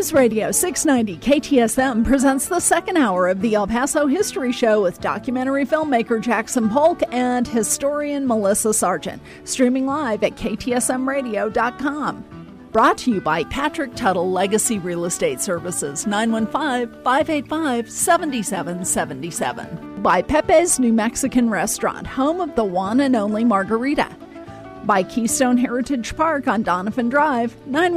News Radio 690 KTSM presents the second hour of the El Paso History Show with documentary filmmaker Jackson Polk and historian Melissa Sargent. Streaming live at ktsmradio.com. Brought to you by Patrick Tuttle Legacy Real Estate Services, 915-585-7777. By Pepe's New Mexican Restaurant, home of the one and only margarita. By Keystone Heritage Park on Donovan Drive,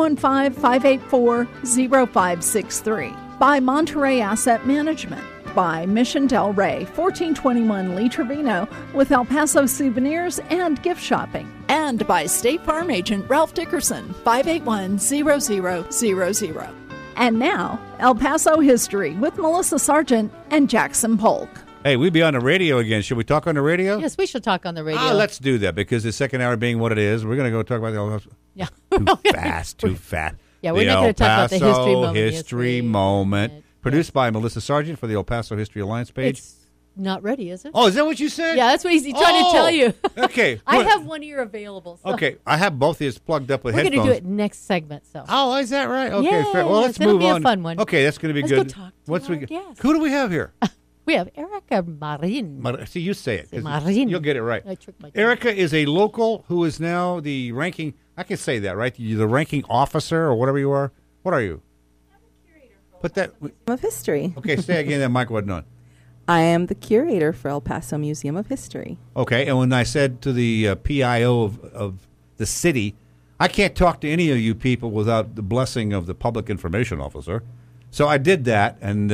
915-584-0563. By Monterey Asset Management. By Mission Del Rey, 1421 Lee Trevino, with El Paso souvenirs and gift shopping. And by State Farm Agent Ralph Dickerson, 581-0000. And now, El Paso History with Melissa Sargent and Jackson Polk. Hey, we'd be on the radio again. Should we talk on the radio? Yes, we should talk on the radio. Let's do that, because the second hour being what it is, we're going to go talk about the El Paso. Yeah. Too fast. Yeah, we're not going to talk about the history moment. History moment. Produced by Melissa Sargent for the El Paso History Alliance page. It's not ready, is it? Oh, is that what you said? Yeah, that's what he's trying to tell you. Okay. I have one ear available. So. Okay, I have both ears plugged up with headphones. We're going to do it next segment. So. Oh, is that right? Okay, yes, fair. Well, let's move on. It'll be a fun one. Okay, that's going to be good. Let's go talk to our guest. Who do we have here? We have Erica Marin. See, you say it. Marin. You'll get it right. I tricked my Erica is a local who is now the ranking, I can say that, right? You're the ranking officer or whatever you are. What are you? Put that of History. Okay, say again. That mic wasn't on. I am the curator for El Paso Museum of History. Okay, and when I said to the PIO of the city, I can't talk to any of you people without the blessing of the public information officer. So I did that, and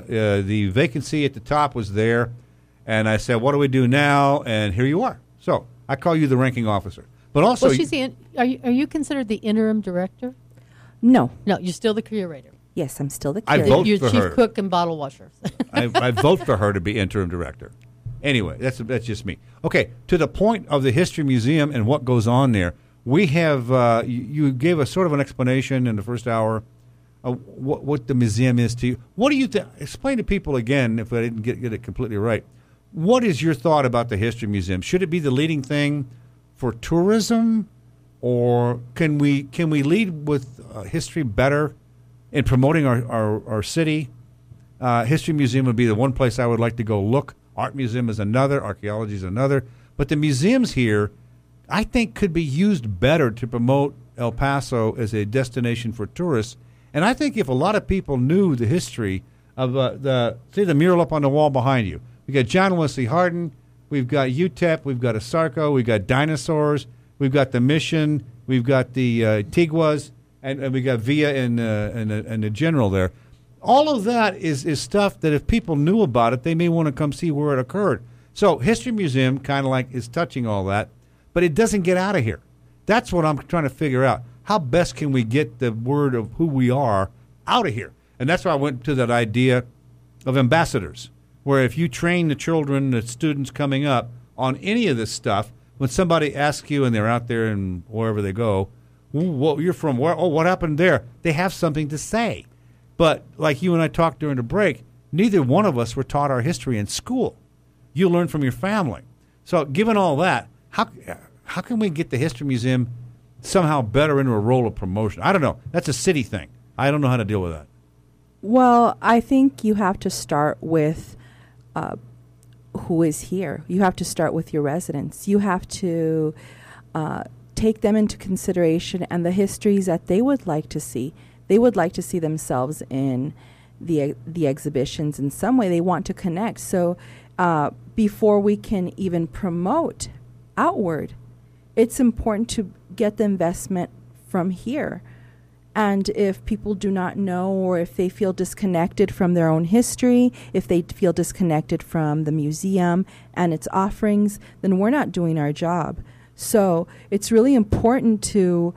the vacancy at the top was there, and I said, what do we do now? And here you are. So I call you the ranking officer. But also, well, are you considered the interim director? No. No, you're still the curator. Yes, I'm still the curator. I vote you're for chief her. cook and bottle washer. I vote for her to be interim director. Anyway, that's just me. Okay, to the point of the History Museum and what goes on there, we have, you gave us sort of an explanation in the first hour of what the museum is to you. What do you explain to people again, if I didn't get it completely right. What is your thought about the History Museum? Should it be the leading thing for tourism, or can we lead with history better in promoting our city? History Museum would be the one place I would like to go look. Art Museum is another. Archaeology is another. But the museums here, I think, could be used better to promote El Paso as a destination for tourists. And I think if a lot of people knew the history of the mural up on the wall behind you. We got John Wesley Hardin. We've got UTEP. We've got Asarco. We've got dinosaurs. We've got the Mission. We've got the Tiguas. And we got Villa and the General there. All of that is stuff that if people knew about it, they may want to come see where it occurred. So History Museum kind of like is touching all that, but it doesn't get out of here. That's what I'm trying to figure out. How best can we get the word of who we are out of here? And that's why I went to that idea of ambassadors, where if you train the children, the students coming up on any of this stuff, when somebody asks you and they're out there and wherever they go, well, you're from where? Oh, what happened there? They have something to say. But like you and I talked during the break, neither one of us were taught our history in school. You learn from your family. So given all that, how can we get the History Museum somehow better into a role of promotion? I don't know. That's a city thing. I don't know how to deal with that. Well, I think you have to start with who is here. You have to start with your residents. You have to take them into consideration and the histories that they would like to see. They would like to see themselves in the exhibitions in some way. They want to connect. So before we can even promote outward, it's important to get the investment from here. And if people do not know, or if they feel disconnected from their own history, if they feel disconnected from the museum and its offerings, then we're not doing our job. So it's really important to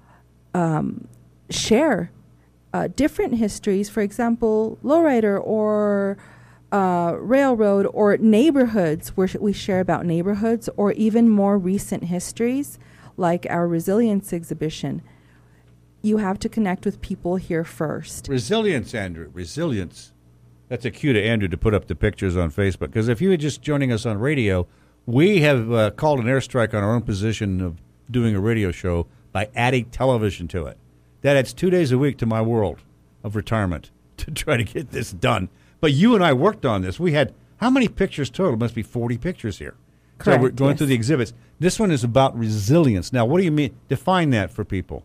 share different histories, for example, lowrider or railroad or neighborhoods, where we share about neighborhoods, or even more recent histories like our resilience exhibition. You have to connect with people here first. Resilience, Andrew. Resilience. That's a cue to Andrew to put up the pictures on Facebook. Because if you were just joining us on radio, we have called an airstrike on our own position of doing a radio show by adding television to it. That adds 2 days a week to my world of retirement to try to get this done. But you and I worked on this. We had, how many pictures total? It must be 40 pictures here. Correct, So we're going yes. through the exhibits. This one is about resilience. Now, what do you mean? Define that for people.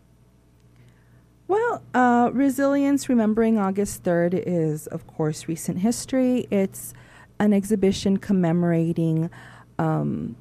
Well, Resilience, Remembering August 3rd is, of course, recent history. It's an exhibition commemorating, in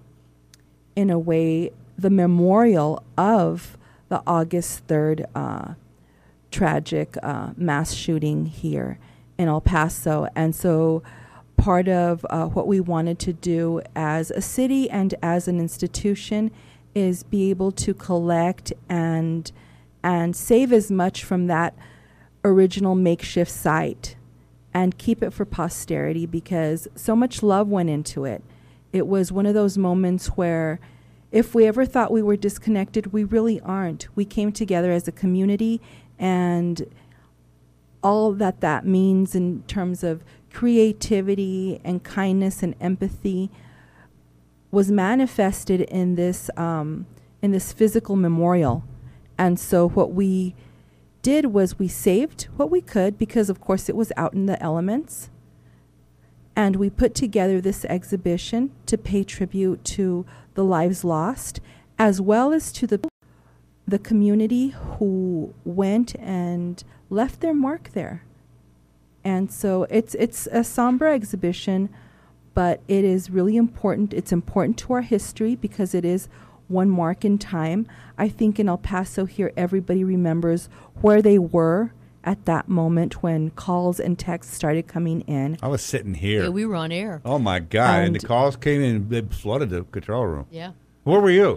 a way, the memorial of the August 3rd tragic mass shooting here in El Paso. And so part of what we wanted to do as a city and as an institution is be able to collect and save as much from that original makeshift site and keep it for posterity, because so much love went into it. It was one of those moments where if we ever thought we were disconnected, we really aren't. We came together as a community, and all that means in terms of creativity and kindness and empathy was manifested in this physical memorial. And so what we did was we saved what we could, because of course it was out in the elements, and we put together this exhibition to pay tribute to the lives lost, as well as to the community who went and left their mark there. And so it's a somber exhibition, but it is really important. It's important to our history because it is one mark in time. I think in El Paso here, everybody remembers where they were at that moment when calls and texts started coming in. I was sitting here. Yeah, we were on air. Oh, my God. And the And- calls came in and they flooded the control room. Yeah. Where were you?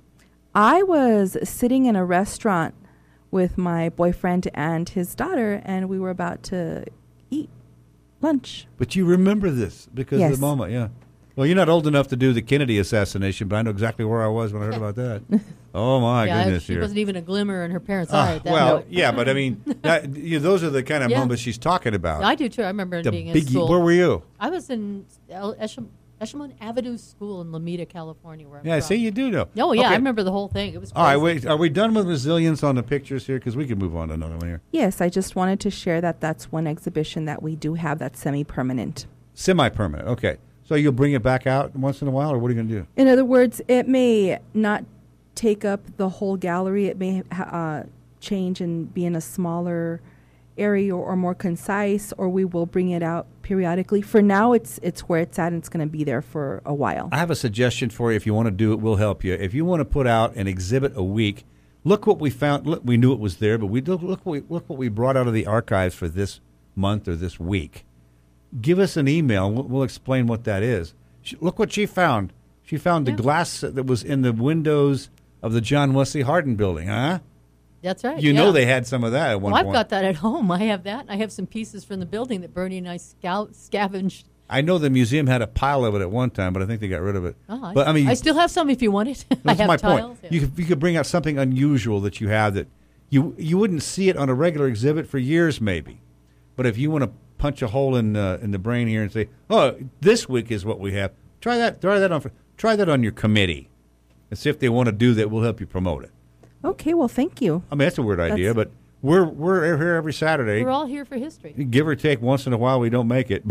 I was sitting in a restaurant with my boyfriend and his daughter, and we were about to eat lunch. But you remember this because of Yes. the moment, yeah. Well, you're not old enough to do the Kennedy assassination, but I know exactly where I was when I heard about that. Oh, my Yeah, goodness. she here. wasn't even a glimmer in her parents' eye at that well, point. yeah, but I mean, those are the kind of Yeah. moments she's talking about. I do too. I remember the being in biggie. school. Where were you? I was in Eshimon Avenue School in Lomita, California, where I'm Yeah, from. see, you do know. Oh, yeah, Okay. I remember the whole thing. It was crazy. All right, wait. Are we done with resilience on the pictures here? Because we can move on to another one here. Yes, I just wanted to share that that's one exhibition that we do have that's semi-permanent. Semi-permanent. Okay. So you'll bring it back out once in a while, or what are you going to do? In other words, it may not take up the whole gallery. It may change and be in a smaller area or more concise, or we will bring it out periodically. For now, it's where it's at, and it's going to be there for a while. I have a suggestion for you. If you want to do it, we'll help you. If you want to put out an exhibit a week, look what we found. Look, we knew it was there, but look what we brought out of the archives for this month or this week. Give us an email. We'll explain what that is. Look what she found. She found the glass that was in the windows of the John Wesley Hardin building, huh? That's right. You yeah. know they had some of that at one Well, point. I've got that at home. I have that. I have some pieces from the building that Bernie and I scavenged. I know the museum had a pile of it at one time, but I think they got rid of it. Oh, but I mean, I still have some if you want it. I that's have my tiles. point. Yeah. You could bring out something unusual that you have that you wouldn't see it on a regular exhibit for years, maybe. But if you want to punch a hole in the brain here and say, "Oh, this week is what we have," try that. Try that on your committee, and see if they want to do that. We'll help you promote it. Okay, well, thank you. I mean, that's a weird idea, but we're here every Saturday. We're all here for history. Give or take, once in a while we don't make it.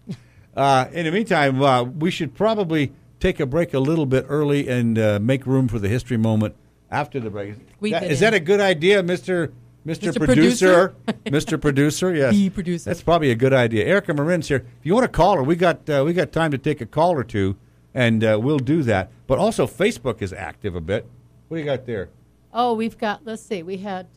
But in the meantime, we should probably take a break a little bit early and make room for the history moment after the break. Is that a good idea, Mr. Producer? Mr. Producer, yes. The producer. That's probably a good idea. Erica Marin's here. If you want to call her, we got time to take a call or two, and we'll do that. But also, Facebook is active a bit. What do you got there? Oh, we've got, let's see, we had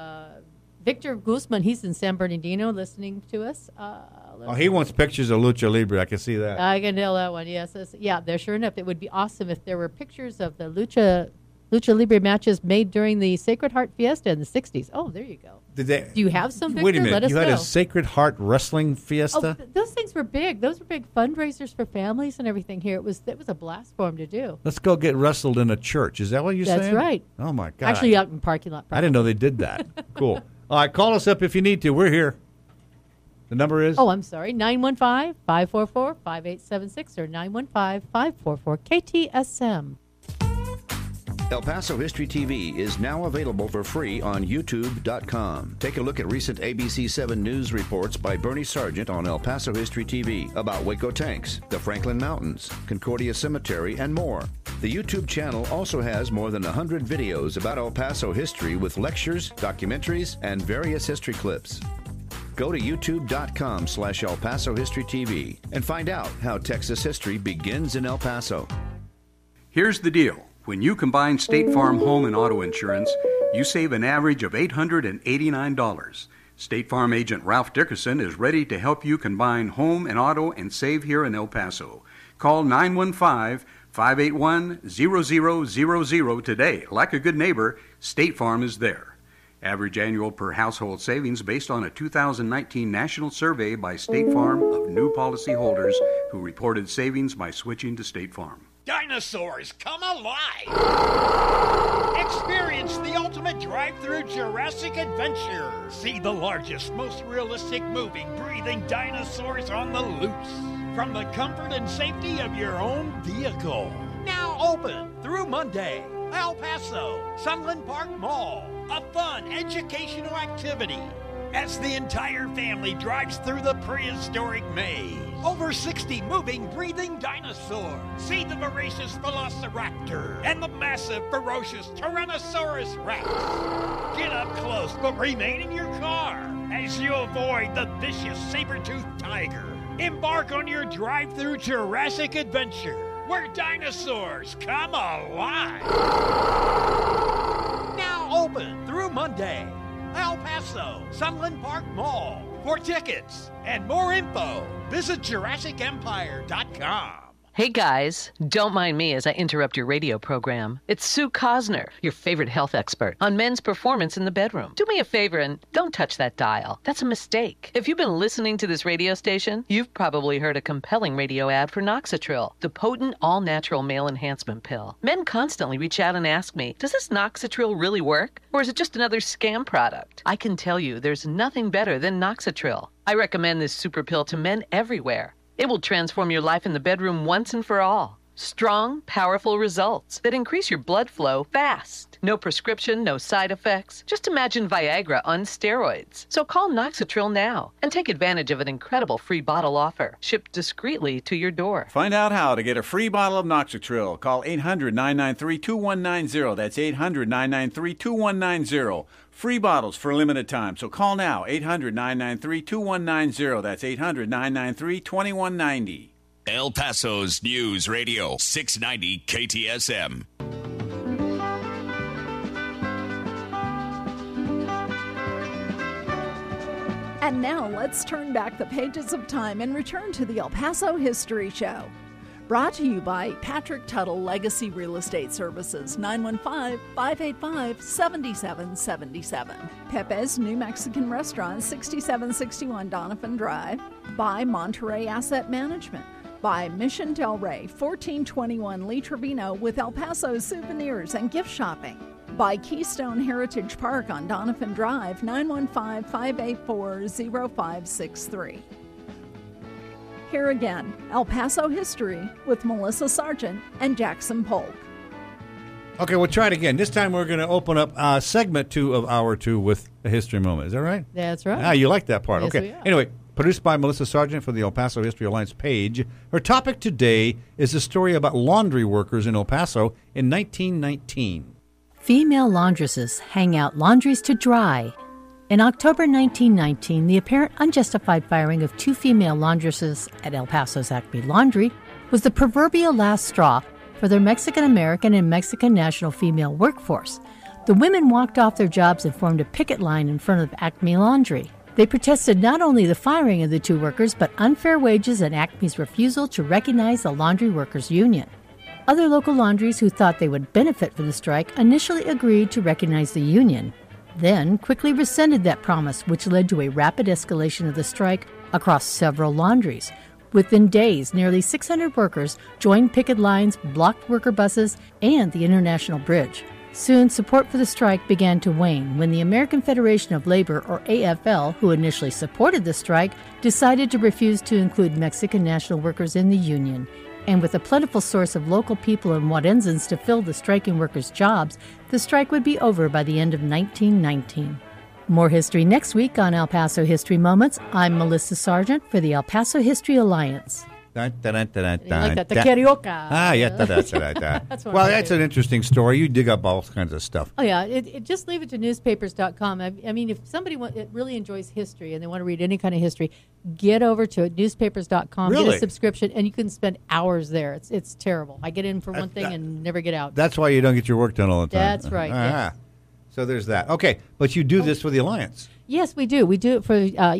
Victor Guzman. He's in San Bernardino listening to us. He wants pictures of Lucha Libre. I can see that. I can tell that one, yes. Yeah, there, sure enough. It would be awesome if there were pictures of the Lucha Libre matches made during the Sacred Heart Fiesta in the 60s. Oh, there you go. Do you have some, Victor? Wait a minute. Let us You had know. a Sacred Heart Wrestling Fiesta? Oh, those things were big. Those were big fundraisers for families and everything here. It was a blast for them to do. Let's go get wrestled in a church. Is that what you're saying? That's right. Oh, my God. Actually, out in the parking lot. I didn't know they did that. Cool. All right, call us up if you need to. We're here. The number is? Oh, I'm sorry. 915-544-5876 or 915-544-KTSM. El Paso History TV is now available for free on YouTube.com. Take a look at recent ABC 7 news reports by Bernie Sargent on El Paso History TV about Waco tanks, the Franklin Mountains, Concordia Cemetery, and more. The YouTube channel also has more than 100 videos about El Paso history with lectures, documentaries, and various history clips. Go to youtube.com/El Paso History TV and find out how Texas history begins in El Paso. Here's the deal. When you combine State Farm home and auto insurance, you save an average of $889. State Farm agent Ralph Dickerson is ready to help you combine home and auto and save here in El Paso. Call 915-581-0000 today. Like a good neighbor, State Farm is there. Average annual per household savings based on a 2019 national survey by State Farm of new policyholders who reported savings by switching to State Farm. Dinosaurs come alive! Experience the ultimate drive-through Jurassic adventure. See the largest, most realistic moving, breathing dinosaurs on the loose. From the comfort and safety of your own vehicle. Now open through Monday. El Paso, Sunland Park Mall. A fun educational activity as the entire family drives through the prehistoric maze. Over 60 moving, breathing dinosaurs. See the voracious Velociraptor and the massive, ferocious Tyrannosaurus Rex. Get up close, but remain in your car as you avoid the vicious saber-toothed tiger. Embark on your drive-through Jurassic adventure, where dinosaurs come alive. Now open through Monday. El Paso, Sunland Park Mall. For tickets and more info, visit JurassicEmpire.com. Hey guys, don't mind me as I interrupt your radio program. It's Sue Cosner, your favorite health expert, on men's performance in the bedroom. Do me a favor and don't touch that dial. That's a mistake. If you've been listening to this radio station, you've probably heard a compelling radio ad for Noxitril, the potent all-natural male enhancement pill. Men constantly reach out and ask me, does this Noxitril really work? Or is it just another scam product? I can tell you there's nothing better than Noxitril. I recommend this super pill to men everywhere. It will transform your life in the bedroom once and for all. Strong, powerful results that increase your blood flow fast. No prescription, no side effects. Just imagine Viagra on steroids. So call Noxitril now and take advantage of an incredible free bottle offer, shipped discreetly to your door. Find out how to get a free bottle of Noxitril. Call 800-993-2190. That's 800-993-2190. Free bottles for a limited time. So call now, 800-993-2190. That's 800-993-2190. El Paso's News Radio, 690 KTSM. And now let's turn back the pages of time and return to the El Paso History Show. Brought to you by Patrick Tuttle Legacy Real Estate Services, 915-585-7777. Pepe's New Mexican Restaurant, 6761 Donovan Drive. By Monterey Asset Management. By Mission Del Rey, 1421 Lee Trevino, with El Paso souvenirs and gift shopping. By Keystone Heritage Park on Donovan Drive, 915-584-0563. Here again, El Paso History with Melissa Sargent and Jackson Polk. Okay, we'll try it again. This time we're going to open up segment 2 of Hour 2 with a history moment. Is that right? That's right. Ah, you like that part. Yes, okay. Anyway, produced by Melissa Sargent for the El Paso History Alliance page. Her topic today is a story about laundry workers in El Paso in 1919. Female laundresses hang out laundries to dry. In October 1919, the apparent unjustified firing of 2 female laundresses at El Paso's Acme Laundry was the proverbial last straw for their Mexican-American and Mexican national female workforce. The women walked off their jobs and formed a picket line in front of Acme Laundry. They protested not only the firing of the 2 workers, but unfair wages and Acme's refusal to recognize the laundry workers' union. Other local laundries who thought they would benefit from the strike initially agreed to recognize the union, then quickly rescinded that promise, which led to a rapid escalation of the strike across several laundries. Within days, nearly 600 workers joined picket lines, blocked worker buses, and the International Bridge. Soon, support for the strike began to wane when the American Federation of Labor, or AFL, who initially supported the strike, decided to refuse to include Mexican national workers in the union. And with a plentiful source of local people in Watson's to fill the striking workers' jobs, the strike would be over by the end of 1919. More history next week on El Paso History Moments. I'm Melissa Sargent for the El Paso History Alliance. Like that, the carioca. Well, that's an interesting story. You dig up all kinds of stuff. Oh, yeah. Just leave it to newspapers.com. I mean, if somebody really enjoys history and they want to read any kind of history, get over to newspapers.com, Really? get a subscription, and you can spend hours there. It's terrible. I get in for one thing and never get out. That's why you don't get your work done all the time. That's right. Yes. So there's that. Okay, but you do this for the Alliance. Yes, we do. We do it for,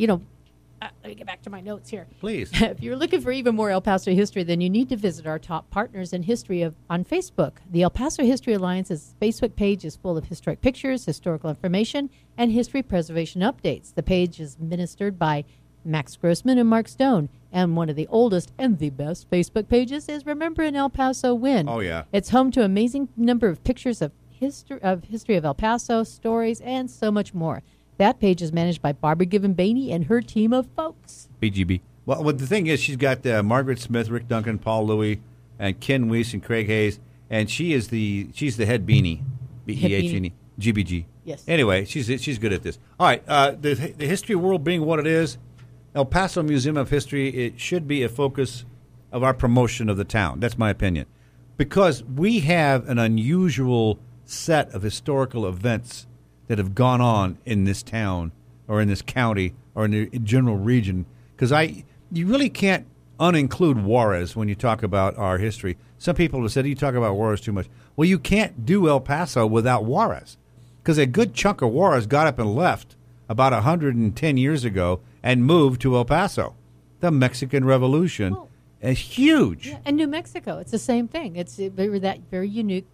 let me get back to my notes here. Please. If you're looking for even more El Paso history, then you need to visit our top partners in history on Facebook. The El Paso History Alliance's Facebook page is full of historic pictures, historical information, and history preservation updates. The page is ministered by Max Grossman and Mark Stone, and one of the oldest and the best Facebook pages is Remember an El Paso Win. Oh, yeah. It's home to an amazing number of pictures of history of El Paso, stories, and so much more. That page is managed by Barbara Given-Bainey and her team of folks. BGB. Well, the thing is, she's got Margaret Smith, Rick Duncan, Paul Louie, and Ken Weiss and Craig Hayes, and she's the head beanie, BEHNE, GBG. Yes. Anyway, she's good at this. All right, the history world being what it is, El Paso Museum of History, it should be a focus of our promotion of the town. That's my opinion, because we have an unusual set of historical events that have gone on in this town or in this county or in the general region, because you really can't uninclude Juarez when you talk about our history. Some people have said you talk about Juarez too much. Well, you can't do El Paso without Juarez, because a good chunk of Juarez got up and left about 110 years ago and moved to El Paso. The Mexican Revolution is huge. Yeah, and New Mexico, it's the same thing. It's that very unique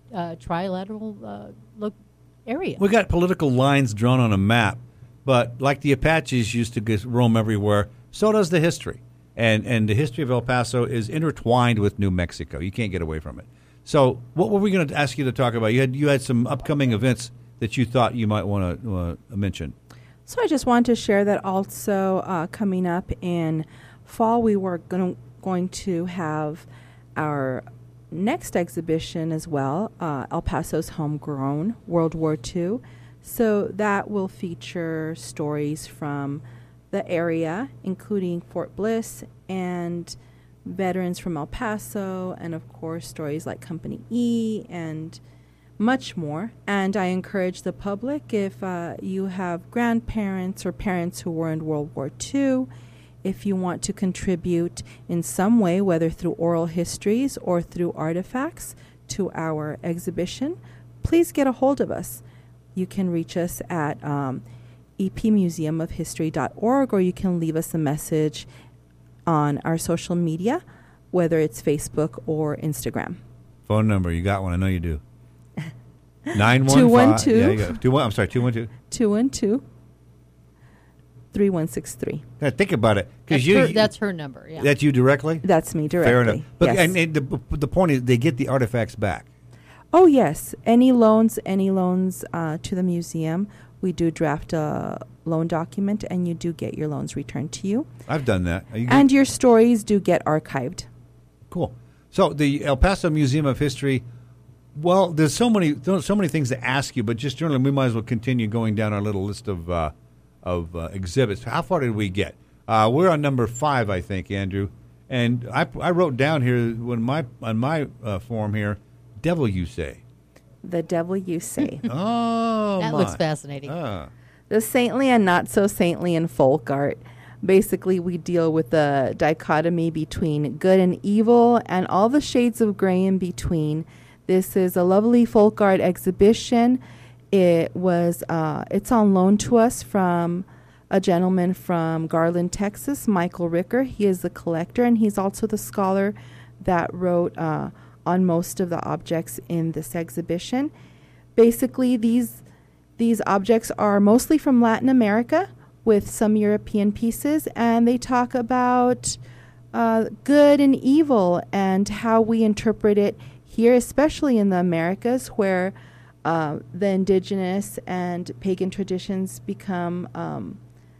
trilateral look area. We got political lines drawn on a map, but like the Apaches used to roam everywhere, so does the history. And the history of El Paso is intertwined with New Mexico. You can't get away from it. So what were we going to ask you to talk about? You had some upcoming events that you thought you might want to mention. So I just wanted to share that also coming up in fall, we were going to have our next exhibition as well, El Paso's Homegrown, World War II. So that will feature stories from the area, including Fort Bliss and veterans from El Paso, and of course stories like Company E and much more. And I encourage the public, if you have grandparents or parents who were in World War II, if you want to contribute in some way, whether through oral histories or through artifacts to our exhibition, please get a hold of us. You can reach us at epmuseumofhistory.org, or you can leave us a message on our social media, whether it's Facebook or Instagram. Phone number, you got one, I know you do. 915. 212. Yeah, you got 212. 212. 3163. Think about it, because that's her number. Yeah, that's you directly. That's me directly. Fair enough. But yes. and the point is, they get the artifacts back. Oh yes, any loans to the museum, we do draft a loan document, and you do get your loans returned to you. I've done that. And your stories do get archived. Cool. So the El Paso Museum of History. Well, there's so many things to ask you, but just generally, we might as well continue going down our little list of exhibits. How far did we get? We're on number 5, I think, Andrew. And I wrote down here on my form here, Devil You Say. The Devil You Say. That looks fascinating. The saintly and not so saintly in folk art. Basically, we deal with the dichotomy between good and evil and all the shades of gray in between. This is a lovely folk art exhibition. It's on loan to us from a gentleman from Garland, Texas, Michael Ricker. He is the collector, and he's also the scholar that wrote on most of the objects in this exhibition. Basically, these objects are mostly from Latin America with some European pieces, and they talk about good and evil and how we interpret it here, especially in the Americas, where the indigenous and pagan traditions become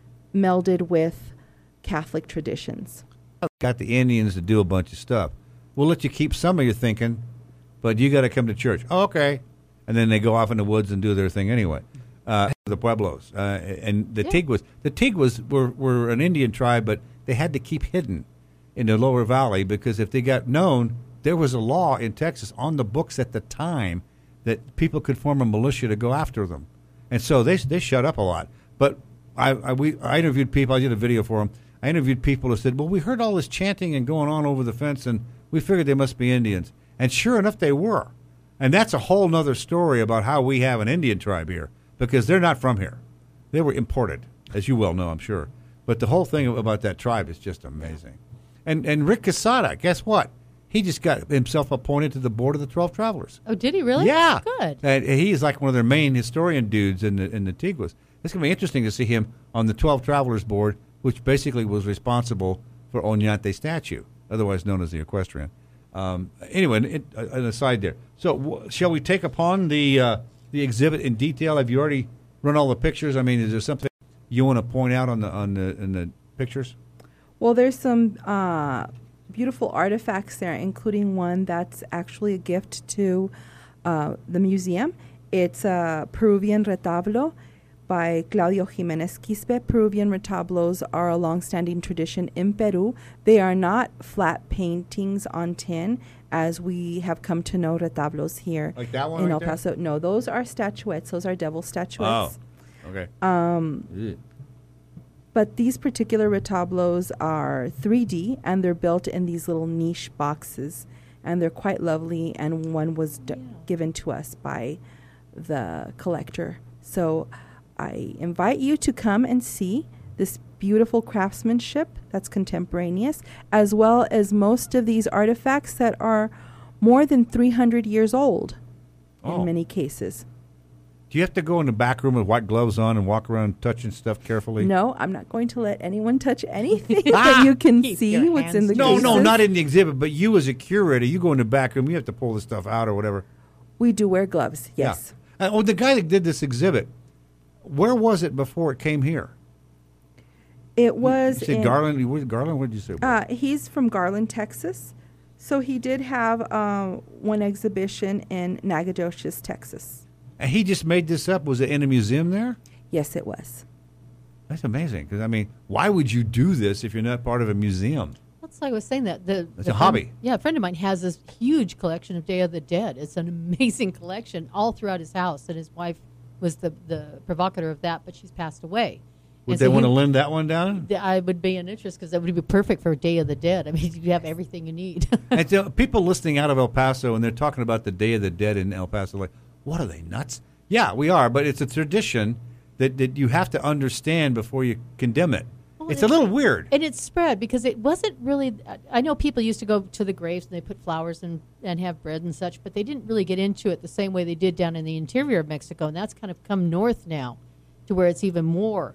melded with Catholic traditions. Got the Indians to do a bunch of stuff. we'll let you keep some of your thinking, but you got to come to church. Oh, okay. And then they go off in the woods and do their thing anyway. The Pueblos and the Tiguas. The Tiguas were an Indian tribe, but they had to keep hidden in the lower valley because if they got known, there was a law in Texas on the books at the time that people could form a militia to go after them. And so they shut up a lot. But I interviewed people. I did a video for them. I interviewed people who said, well, we heard all this chanting and going on over the fence, and we figured they must be Indians. And sure enough, they were. And that's a whole other story about how we have an Indian tribe here, because they're not from here. They were imported, as you well know, I'm sure. But the whole thing about that tribe is just amazing. And Rick Quesada, guess what? He just got himself appointed to the board of the 12 Travelers. Oh, did he really? Yeah. Good. And he's like one of their main historian dudes in the Tiguas. It's going to be interesting to see him on the 12 Travelers board, which basically was responsible for Oñate statue, otherwise known as the equestrian. Anyway, an aside there. So shall we take upon the exhibit in detail? Have you already run all the pictures? I mean, is there something you want to point out in the pictures? Well, there's some beautiful artifacts there, including one that's actually a gift to the museum. It's a Peruvian retablo by Claudio Jimenez Quispe. Peruvian retablos are a long-standing tradition in Peru. They are not flat paintings on tin, as we have come to know retablos here like that one in right El Paso. there? No, those are statuettes. Those are devil statuettes. Oh, okay. But these particular retablos are 3D, and they're built in these little niche boxes, and they're quite lovely, and one was given to us by the collector. So I invite you to come and see this beautiful craftsmanship that's contemporaneous, as well as most of these artifacts that are more than 300 years old in many cases. Do you have to go in the back room with white gloves on and walk around touching stuff carefully? No, I'm not going to let anyone touch anything that you can see what's in the cases. No, not in the exhibit, but you as a curator, you go in the back room, you have to pull the stuff out or whatever. We do wear gloves, yes. Yeah. The guy that did this exhibit, where was it before it came here? It was you said Garland. Garland, what did you say? He's from Garland, Texas. So he did have one exhibition in Nacogdoches, Texas. And he just made this up? Was it in a museum there? Yes, it was. That's amazing. Because, I mean, why would you do this if you're not part of a museum? That's like I was saying that. It's a hobby. Yeah, a friend of mine has this huge collection of Day of the Dead. It's an amazing collection all throughout his house. And his wife was the provocateur of that, but she's passed away. Would they want to lend that one down? I would be in interest because that would be perfect for Day of the Dead. I mean, you have everything you need. And so people listening out of El Paso, and they're talking about the Day of the Dead in El Paso, like, what are they, nuts? Yeah, we are, but it's a tradition that you have to understand before you condemn it. Well, it's a little weird. And it's spread because it wasn't really, I know people used to go to the graves and they put flowers and have bread and such, but they didn't really get into it the same way they did down in the interior of Mexico, and that's kind of come north now to where it's even more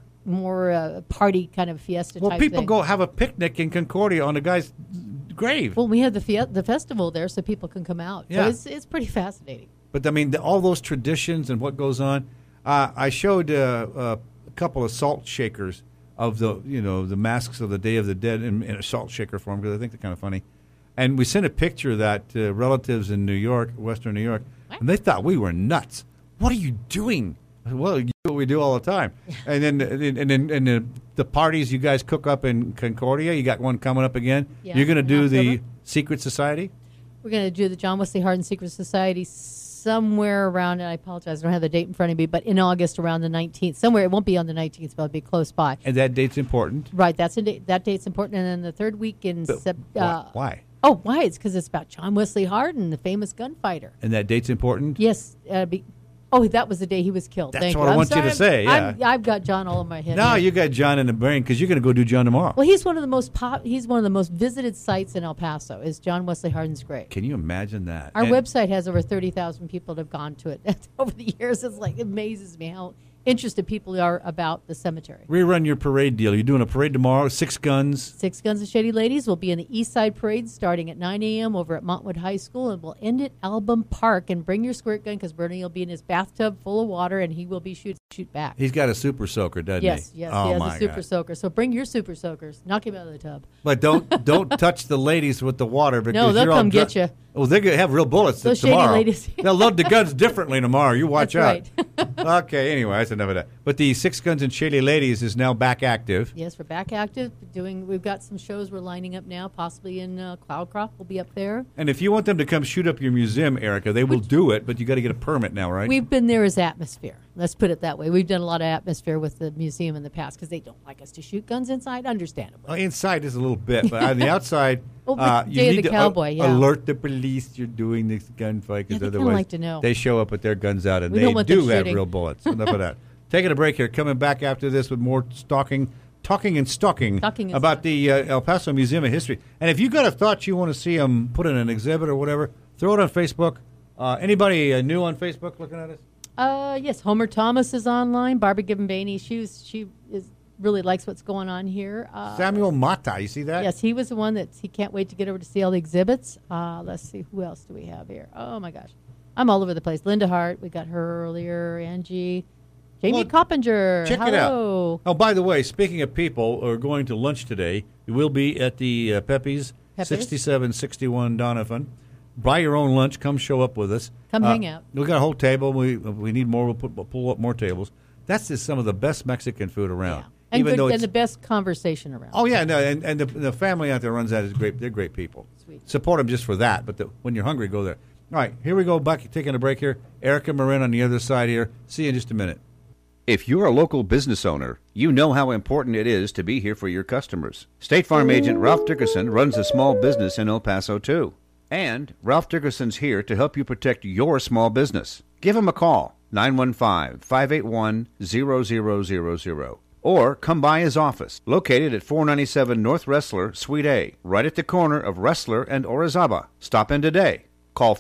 party kind of fiesta type thing. Well, people go have a picnic in Concordia on a guy's grave. Well, we have the festival there so people can come out. Yeah. So it's pretty fascinating. But, I mean, all those traditions and what goes on. I showed a couple of salt shakers of the masks of the Day of the Dead in a salt shaker form because I think they're kind of funny. And we sent a picture of that to relatives in New York, Western New York, and they thought we were nuts. What are you doing? Well, you do what we do all the time. And then the parties you guys cook up in Concordia, you got one coming up again. Yeah, you're going to do the October. Secret Society? We're going to do the John Wesley Hardin Secret Society somewhere around, and I apologize, I don't have the date in front of me, but in August around the 19th. Somewhere, it won't be on the 19th, but it'll be close by. And that date's important? Right, that date's important. And then the third week in September. Why? Oh, why? It's because it's about John Wesley Hardin, the famous gunfighter. And that date's important? Yes. That was the day he was killed. That's Thank what you. I want you to say, yeah. I've got John all in my head. No, here. you got John in the brain because you're going to go do John tomorrow. Well, he's one of the most visited sites in El Paso. Is John Wesley Hardin's grave. Can you imagine that? Our website has over 30,000 people that have gone to it over the years. It's like it amazes me how interested people are about the cemetery. Rerun your parade deal. You're doing a parade tomorrow, 6 Guns. 6 Guns and Shady Ladies will be in the East Side Parade starting at 9 a.m. over at Montwood High School, and we'll end at Album Park. And bring your squirt gun because Bernie will be in his bathtub full of water, and he will be shoot back. He's got a super soaker, doesn't he? Yes, Oh, he has my a super God. soaker. So bring your super soakers. Knock him out of the tub. But don't touch the ladies with the water because No, they'll you're all come get you. Oh, they're going to have real bullets Those shady tomorrow. ladies. They'll load the guns differently tomorrow. You watch That's out. Okay, anyway, that's enough of that. But the 6 Guns and Shady Ladies is now back active. Yes, we're back active. We've got some shows we're lining up now, possibly in Cloudcroft. We'll be up there. And if you want them to come shoot up your museum, Erica, they will do it, but you got to get a permit now, right? We've been there as atmosphere. Let's put it that way. We've done a lot of atmosphere with the museum in the past because they don't like us to shoot guns inside, understandable. Well, inside is a little bit, but on the outside, Well, with you Day of need the to Cowboy, yeah. alert the police you're doing this gunfight because Yeah, they kinda otherwise like to know. they show up with their guns out and We they don't want them do have shooting. real bullets. Enough of that. Taking a break here. Coming back after this with more talking and stalking about the El Paso Museum of History. And if you got a thought you want to see them put in an exhibit or whatever, throw it on Facebook. Anybody new on Facebook looking at us? Yes, Homer Thomas is online. Barbara Gibbon-Bainey, she really likes what's going on here. Samuel Mata, you see that? Yes, he was the one that he can't wait to get over to see all the exhibits. Let's see, who else do we have here? Oh, my gosh. I'm all over the place. Linda Hart, we got her earlier. Angie. Jamie Coppinger. Check Hello. it out. Oh, by the way, speaking of people who are going to lunch today, we'll be at the Pepe's, 6761 Donovan. Buy your own lunch. Come show up with us. Come hang out. We got a whole table. We need more. We'll pull up more tables. That's just some of the best Mexican food around. Yeah. And, Even though and it's, the best conversation around. oh yeah, no, and the family out there runs that is great. They're great people. Sweet. Support them just for that. But when you're hungry, go there. All right, here we go. Back taking a break here. Erica Marin on the other side here. See you in just a minute. If you're a local business owner, you know how important it is to be here for your customers. State Farm agent Ralph Dickerson runs a small business in El Paso, too. And Ralph Dickerson's here to help you protect your small business. Give him a call, 915-581-0000. Or come by his office, located at 497 North Wrestler, Suite A, right at the corner of Wrestler and Orizaba. Stop in today. Call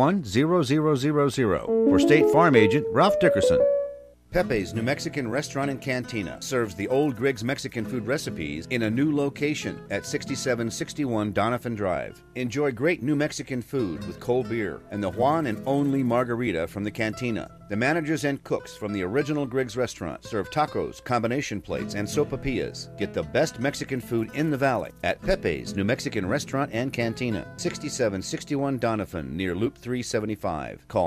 581-0000 for State Farm agent Ralph Dickerson. Pepe's New Mexican Restaurant and Cantina serves the old Griggs Mexican food recipes in a new location at 6761 Donovan Drive. Enjoy great New Mexican food with cold beer and the Juan and only margarita from the cantina. The managers and cooks from the original Griggs restaurant serve tacos, combination plates, and sopapillas. Get the best Mexican food in the valley at Pepe's New Mexican Restaurant and Cantina, 6761 Donovan near Loop 375. Call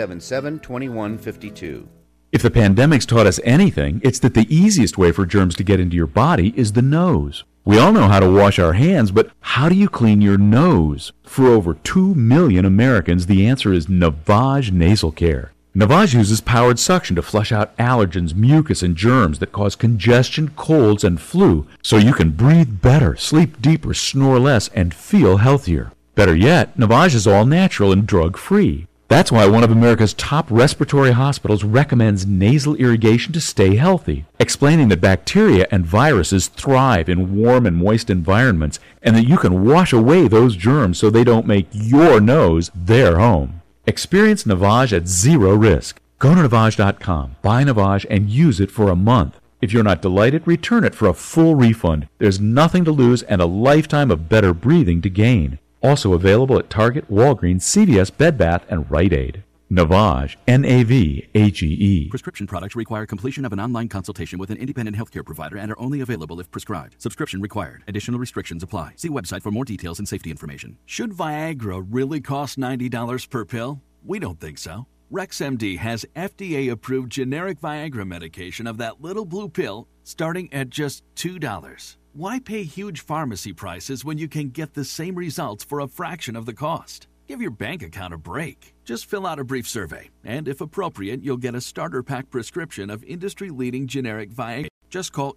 877-2152. If the pandemic's taught us anything, it's that the easiest way for germs to get into your body is the nose. We all know how to wash our hands, but how do you clean your nose? For over 2 million Americans, the answer is Navage Nasal Care. Navage uses powered suction to flush out allergens, mucus, and germs that cause congestion, colds, and flu, so you can breathe better, sleep deeper, snore less, and feel healthier. Better yet, Navage is all natural and drug-free. That's why one of America's top respiratory hospitals recommends nasal irrigation to stay healthy, explaining that bacteria and viruses thrive in warm and moist environments and that you can wash away those germs so they don't make your nose their home. Experience Navage at zero risk. Go to Navage.com, buy Navage, and use it for a month. If you're not delighted, return it for a full refund. There's nothing to lose and a lifetime of better breathing to gain. Also available at Target, Walgreens, CVS, Bed Bath, and Rite Aid. Navage, N-A-V-A-G-E. Prescription products require completion of an online consultation with an independent healthcare provider and are only available if prescribed. Subscription required. Additional restrictions apply. See website for more details and safety information. Should Viagra really cost $90 per pill? We don't think so. RexMD has FDA-approved generic Viagra medication of that little blue pill starting at just $2. Why pay huge pharmacy prices when you can get the same results for a fraction of the cost? Give your bank account a break. Just fill out a brief survey, and if appropriate, you'll get a starter pack prescription of industry-leading generic Viagra. Just call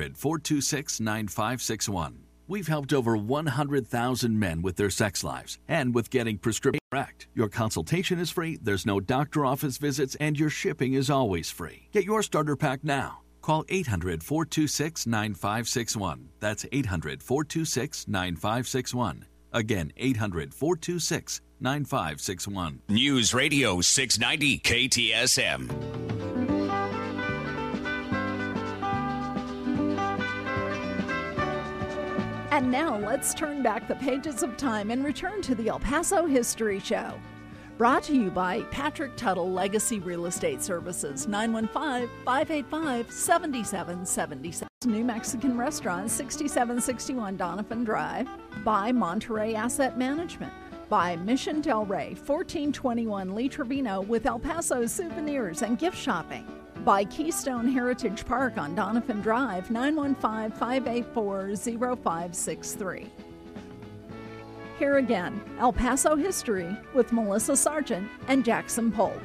800-426-9561. We've helped over 100,000 men with their sex lives and with getting prescription correct. Your consultation is free, there's no doctor office visits, and your shipping is always free. Get your starter pack now. Call 800-426-9561. That's 800-426-9561. Again, 800-426-9561. News Radio 690 KTSM. And now let's turn back the pages of time and return to the El Paso History Show. Brought to you by Patrick Tuttle Legacy Real Estate Services, 915-585-7777. New Mexican Restaurant, 6761 Donovan Drive. By Monterey Asset Management. By Mission Del Rey, 1421 Lee Trevino with El Paso souvenirs and gift shopping. By Keystone Heritage Park on Donovan Drive, 915-584-0563. Here again, El Paso History with Melissa Sargent and Jackson Polk.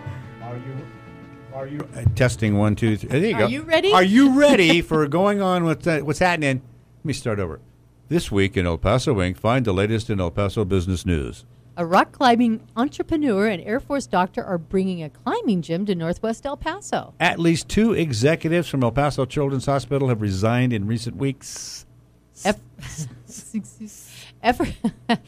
Are you testing 1, 2, 3? There you go. Are you ready? Are you ready for going on with what's happening? Let me start over. This week in El Paso Inc., find the latest in El Paso business news. A rock climbing entrepreneur and Air Force doctor are bringing a climbing gym to Northwest El Paso. At least 2 executives from El Paso Children's Hospital have resigned in recent weeks. Efforts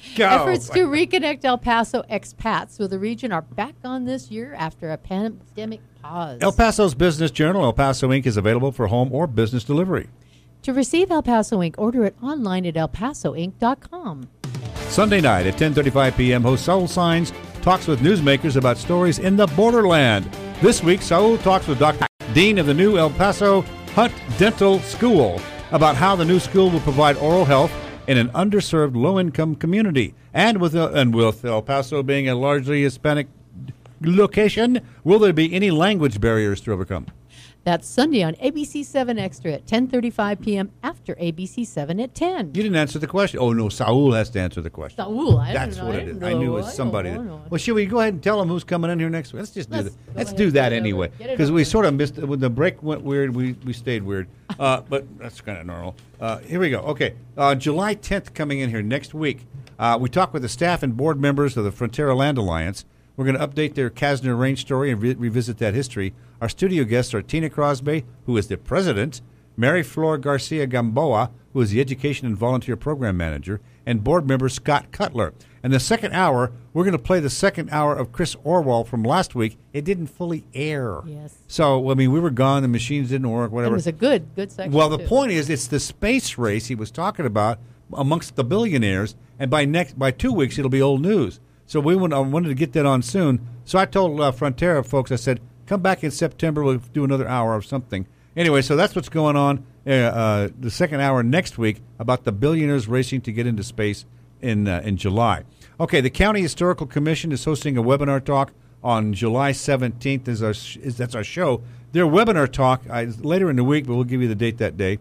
to reconnect El Paso expats with the region are back on this year after a pandemic pause. El Paso's business journal, El Paso Inc., is available for home or business delivery. To receive El Paso Inc., order it online at elpasoinc.com. Sunday night at 10:35 p.m., host Saul Signs talks with newsmakers about stories in the borderland. This week, Saul talks with Dr. Dean of the new El Paso Hunt Dental School about how the new school will provide oral health in an underserved low-income community. And with El Paso being a largely Hispanic location, will there be any language barriers to overcome? That's Sunday on ABC 7 Extra at 10:35 p.m. after ABC 7 at 10. You didn't answer the question. Oh, no, Saul has to answer the question. Saul, That's what it is. I knew it was somebody. Well, should we go ahead and tell them who's coming in here next week? Let's just do that. Let's do that anyway. Because we sort of missed it. When the break went weird, we stayed weird. But that's kind of normal. Here we go. Okay. July 10th coming in here next week. We talk with the staff and board members of the Frontera Land Alliance. We're going to update their Kasner Range story and revisit that history. Our studio guests are Tina Crosby, who is the president, Mary Flor Garcia Gamboa, who is the Education and Volunteer Program Manager, and board member Scott Cutler. And the second hour, we're going to play the second hour of Chris Orwell from last week. It didn't fully air. Yes. So, I mean, we were gone, the machines didn't work, whatever. It was a good section. Well, the point is, it's the space race he was talking about amongst the billionaires, and by 2 weeks, it'll be old news. So I wanted to get that on soon. So I told Frontera folks, I said, come back in September, we'll do another hour of something. Anyway, so that's what's going on. The second hour next week about the billionaires racing to get into space in July. Okay, the County Historical Commission is hosting a webinar talk on July 17th. That's our show. Their webinar talk later in the week, but we'll give you the date that day.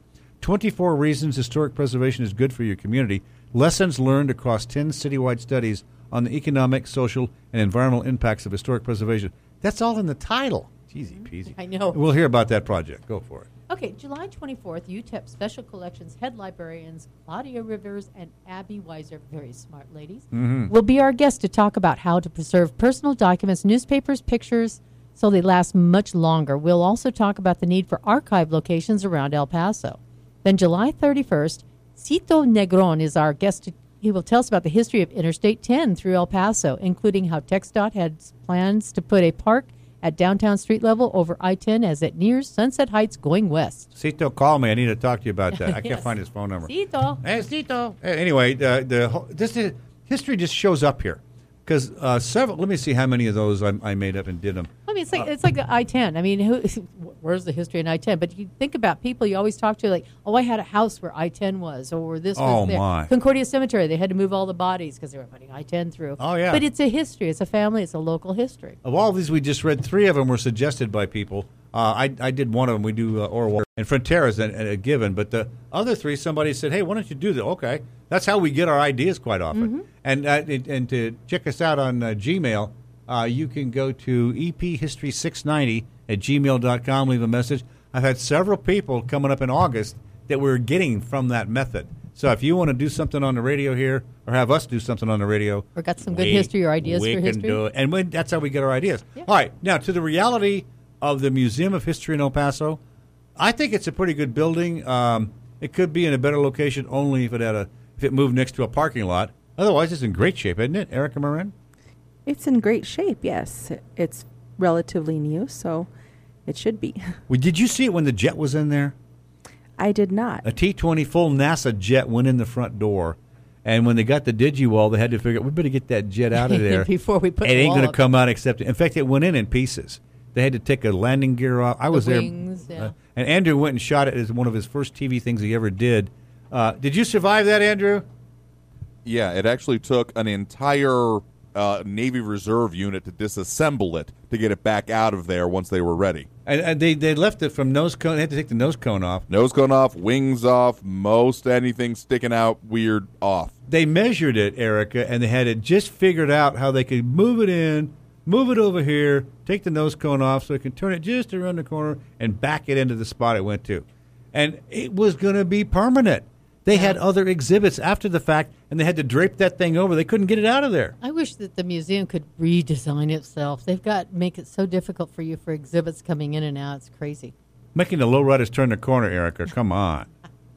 24 reasons historic preservation is good for your community. Lessons learned across 10 citywide studies on the economic, social, and environmental impacts of historic preservation. That's all in the title. Easy peasy. I know. We'll hear about that project. Go for it. Okay, July 24th, UTEP Special Collections head librarians Claudia Rivers and Abby Weiser, very smart ladies, will be our guests to talk about how to preserve personal documents, newspapers, pictures, so they last much longer. We'll also talk about the need for archive locations around El Paso. Then July 31st, Cito Negron is our guest. He will tell us about the history of Interstate 10 through El Paso, including how TxDOT has plans to put a park at downtown street level over I-10 as it nears Sunset Heights going west. Cito, call me. I need to talk to you about that. I can't find his phone number. Cito. Hey, Cito. Anyway, history just shows up here. Because let me see how many of those I made up and did them. I mean, it's like the I-10. I mean, where's the history in I-10? But you think about people you always talk to, like, I had a house where I-10 was, or this was there. My. Concordia Cemetery, they had to move all the bodies because they were putting I-10 through. Oh, yeah. But it's a history. It's a family. It's a local history. Of all these we just read, 3 of them were suggested by people. I did one of them. We do Orwell and Frontera's a given. But the other 3, somebody said, hey, why don't you do that? Okay. That's how we get our ideas quite often. Mm-hmm. And to check us out on Gmail, you can go to ephistory690@gmail.com, leave a message. I've had several people coming up in August that we're getting from that method. So if you want to do something on the radio here or have us do something on the radio. Or got some good history or ideas for history. We can do it. And that's how we get our ideas. Yeah. All right. Now, to the reality of the Museum of History in El Paso, I think it's a pretty good building. It could be in a better location only if it moved next to a parking lot. Otherwise, it's in great shape, isn't it, Erica Marin? It's in great shape, yes. It's relatively new, so it should be. Well, did you see it when the jet was in there? I did not. A T-20 full NASA jet went in the front door, and when they got the DigiWall, they had to figure out, we better get that jet out of there. Before we put it the ain't wall going to up. come out except... In fact, it went in pieces. They had to take a landing gear off. I was wings, there. yeah. And Andrew went and shot it as one of his first TV things he ever did. Did you survive that, Andrew? Yeah, it actually took an entire Navy Reserve unit to disassemble it to get it back out of there once they were ready. And they left it from nose cone. They had to take the nose cone off. Nose cone off, wings off, most anything sticking out weird off. They measured it, Erica, and they had it just figured out how they could move it in, move it over here, take the nose cone off so it can turn it just around the corner and back it into the spot it went to. And it was going to be permanent. They had other exhibits after the fact, and they had to drape that thing over. They couldn't get it out of there. I wish that the museum could redesign itself. They've got make it so difficult for you for exhibits coming in and out. It's crazy. Making the lowriders turn the corner, Erica. Come on.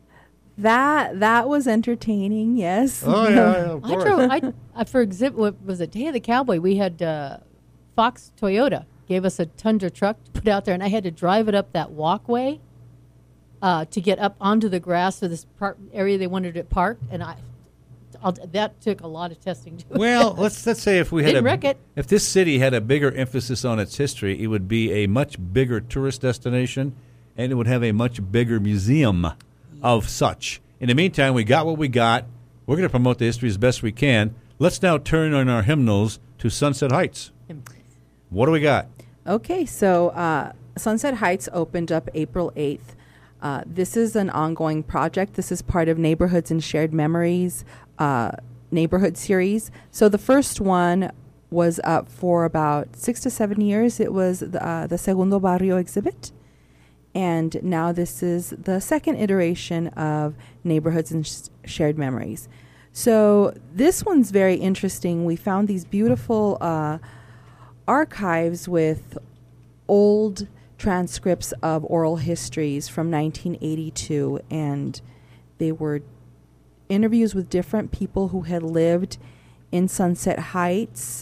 That was entertaining, yes. Oh, yeah, of I course. drove for exhibit. What was it? Day of the Cowboy. We had Fox Toyota gave us a Tundra truck to put out there, and I had to drive it up that walkway to get up onto the grass for this area they wanted it parked, and that took a lot of testing to Well, let's say if we had Didn't wreck it. if this city had a bigger emphasis on its history, it would be a much bigger tourist destination, and it would have a much bigger museum of such. In the meantime, we got what we got. We're going to promote the history as best we can. Let's now turn on our hymnals to Sunset Heights. What do we got? Okay, so Sunset Heights opened up April 8th. This is an ongoing project. This is part of Neighborhoods and Shared Memories neighborhood series. So the first one was up for about 6 to 7 years. It was the Segundo Barrio exhibit. And now this is the second iteration of Neighborhoods and Shared Memories. So this one's very interesting. We found these beautiful archives with old transcripts of oral histories from 1982, and they were interviews with different people who had lived in Sunset Heights,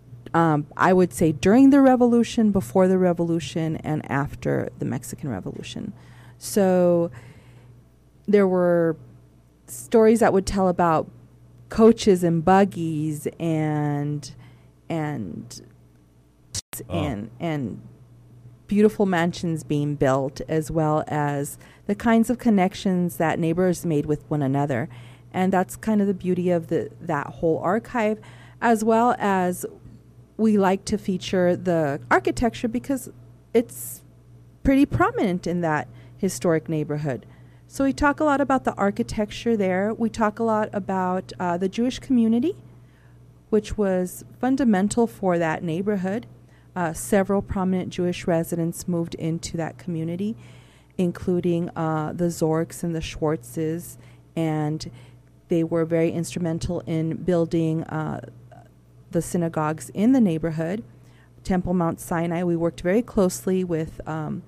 I would say during the Revolution, before the Revolution, and after the Mexican Revolution. So there were stories that would tell about coaches and buggies and beautiful mansions being built, as well as the kinds of connections that neighbors made with one another. And that's kind of the beauty of that whole archive, as well as we like to feature the architecture because it's pretty prominent in that historic neighborhood. So we talk a lot about the architecture there. We talk a lot about the Jewish community, which was fundamental for that neighborhood. Several prominent Jewish residents moved into that community, including the Zorks and the Schwartzes, and they were very instrumental in building the synagogues in the neighborhood. Temple Mount Sinai, we worked very closely with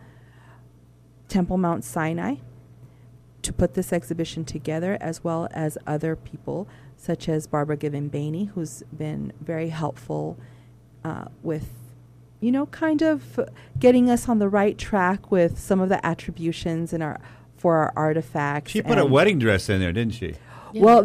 Temple Mount Sinai to put this exhibition together, as well as other people such as Barbara Given-Bainey, who's been very helpful with kind of getting us on the right track with some of the attributions for our artifacts. She put a wedding dress in there, didn't she? Yeah. Well,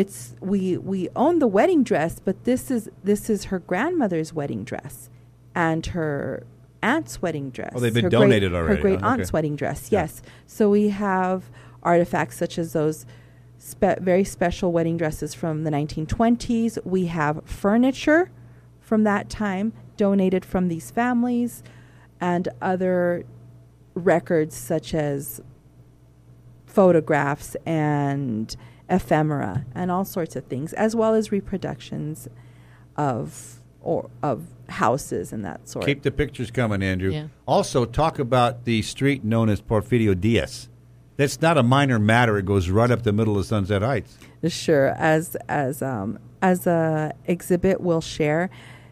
we own the wedding dress, but this is her grandmother's wedding dress and her aunt's wedding dress. Oh, they've been donated already. Her great aunt's wedding dress, yes. So we have artifacts such as those very special wedding dresses from the 1920s. We have furniture from that time donated from these families, and other records such as photographs and ephemera and all sorts of things, as well as reproductions of houses and that sort. Keep the pictures coming, Andrew. Yeah. Also, talk about the street known as Porfirio Diaz. That's not a minor matter. It goes right up the middle of Sunset Heights. Sure, as a exhibit we'll share.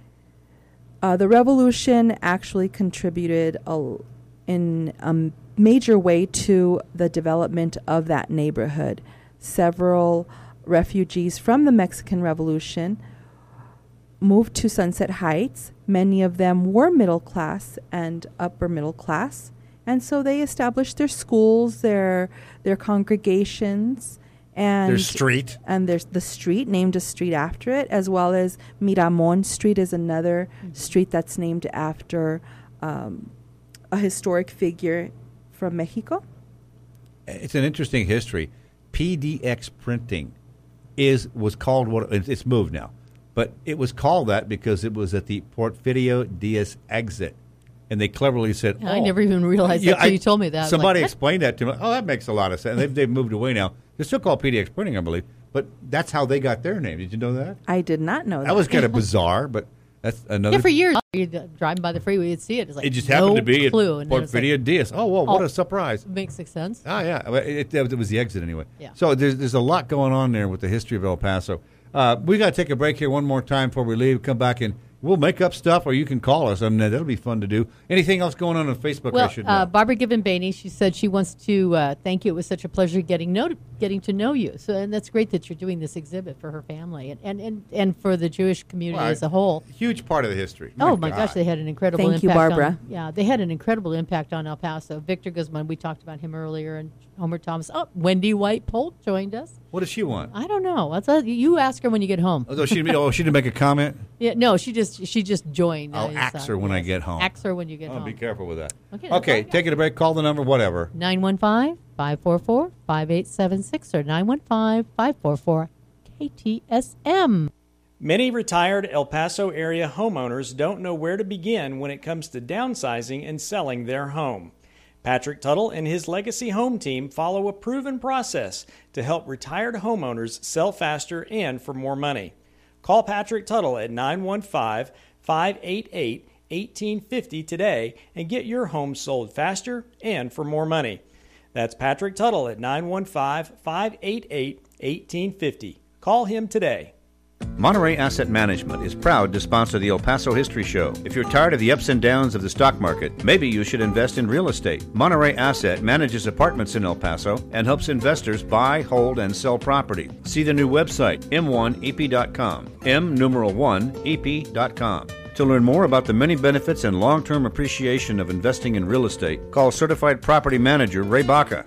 The revolution actually contributed in a major way to the development of that neighborhood. Several refugees from the Mexican Revolution moved to Sunset Heights. Many of them were middle class and upper middle class, And so they established their schools, their congregations, and their street. And there's the street, named a street after it, as well as Miramon Street is another street that's named after a historic figure from Mexico. It's an interesting history. PDX printing was called what it's moved now, but it was called that because it was at the Porfirio Diaz exit, and they cleverly said, I never even realized that until you told me that. Somebody explained that to me. Oh, that makes a lot of sense. They've moved away now. They're still called PDX printing, I believe, but that's how they got their name. Did you know that? I did not know that. That was kind of bizarre, but that's another. Yeah, for years, you'd driving by the freeway, you'd see it. It's like it just happened to be clue, at Porfirio Diaz. Oh, well, what a surprise. Makes sense. Oh, yeah. It was the exit anyway. Yeah. So there's a lot going on there with the history of El Paso. We got to take a break here one more time before we leave. Come back and we'll make up stuff, or you can call us. I mean, that'll be fun to do. Anything else going on Facebook? Well, I should know? Barbara Given-Baney, she said she wants to thank you. It was such a pleasure getting to know you. So, and that's great that you're doing this exhibit for her family and for the Jewish community as a whole. Huge part of the history. My gosh, they had an incredible impact. Thank you, Barbara. They had an incredible impact on El Paso. Victor Guzman, we talked about him earlier, and Homer Thomas. Oh, Wendy White Polk joined us. What does she want? I don't know. You ask her when you get home. Oh, she didn't make a comment? Yeah, no, she just joined. I'll ax her when I get home. Ax her when you get home. Be careful with that. Okay, taking a break. Call the number, whatever. 915-544-5876 or 915-544-KTSM. Many retired El Paso area homeowners don't know where to begin when it comes to downsizing and selling their home. Patrick Tuttle and his Legacy Home team follow a proven process to help retired homeowners sell faster and for more money. Call Patrick Tuttle at 915-588-1850 today and get your home sold faster and for more money. That's Patrick Tuttle at 915-588-1850. Call him today. Monterey Asset Management is proud to sponsor the El Paso History Show. If you're tired of the ups and downs of the stock market, maybe you should invest in real estate. Monterey Asset manages apartments in El Paso and helps investors buy, hold, and sell property. See the new website, m1ep.com, m1ep.com. To learn more about the many benefits and long-term appreciation of investing in real estate, call Certified Property Manager Ray Baca,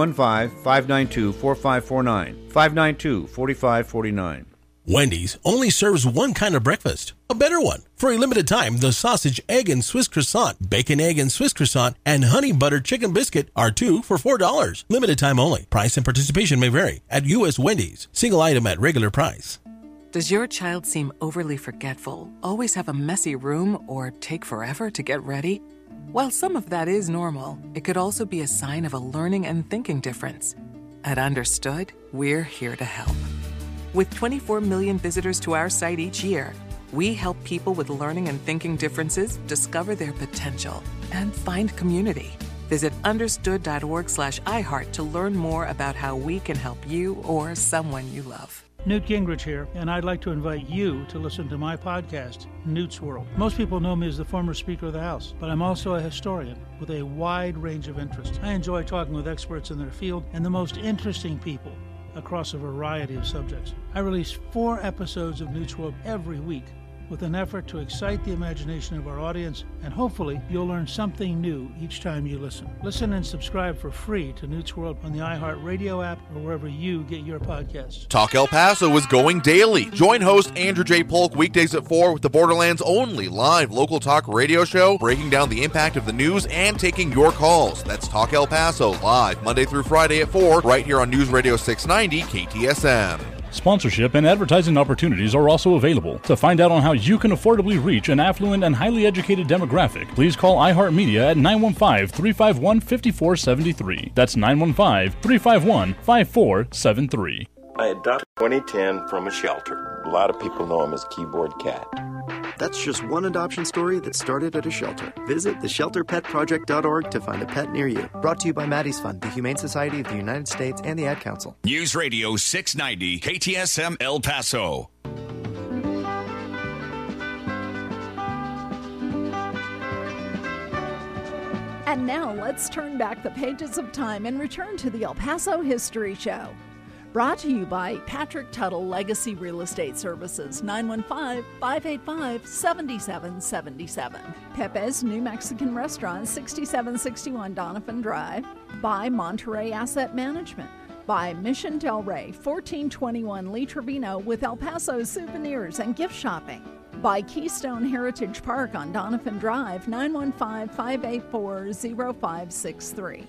915-592-4549, 592-4549. Wendy's only serves one kind of breakfast, a better one. For a limited time, the sausage, egg, and Swiss croissant, bacon, egg, and Swiss croissant, and honey butter chicken biscuit are 2 for $4. Limited time only. Price and participation may vary at U.S. Wendy's. Single item at regular price. Does your child seem overly forgetful, always have a messy room, or take forever to get ready? While some of that is normal, it could also be a sign of a learning and thinking difference. At Understood, we're here to help. With 24 million visitors to our site each year, we help people with learning and thinking differences discover their potential and find community. Visit understood.org/iHeart to learn more about how we can help you or someone you love. Newt Gingrich here, and I'd like to invite you to listen to my podcast, Newt's World. Most people know me as the former Speaker of the House, but I'm also a historian with a wide range of interests. I enjoy talking with experts in their field and the most interesting people across a variety of subjects. I release 4 episodes of Newt's World every week with an effort to excite the imagination of our audience, and hopefully you'll learn something new each time you listen. Listen and subscribe for free to Newt's World on the iHeartRadio app or wherever you get your podcasts. Talk El Paso is going daily. Join host Andrew J. Polk weekdays at 4 with the Borderlands' only live local talk radio show, breaking down the impact of the news and taking your calls. That's Talk El Paso, live Monday through Friday at 4, right here on News Radio 690 KTSM. Sponsorship and advertising opportunities are also available. To find out on how you can affordably reach an affluent and highly educated demographic, please call iHeartMedia at 915-351-5473. That's 915-351-5473. I adopted 2010 from a shelter. A lot of people know him as Keyboard Cat. That's just one adoption story that started at a shelter. Visit theshelterpetproject.org to find a pet near you. Brought to you by Maddie's Fund, the Humane Society of the United States, and the Ad Council. News Radio 690 KTSM El Paso. And now let's turn back the pages of time and return to the El Paso History Show. Brought to you by Patrick Tuttle Legacy Real Estate Services, 915-585-7777. Pepe's New Mexican Restaurant, 6761 Donovan Drive. By Monterey Asset Management. By Mission Del Rey, 1421 Lee Trevino with El Paso souvenirs and gift shopping. By Keystone Heritage Park on Donovan Drive, 915-584-0563.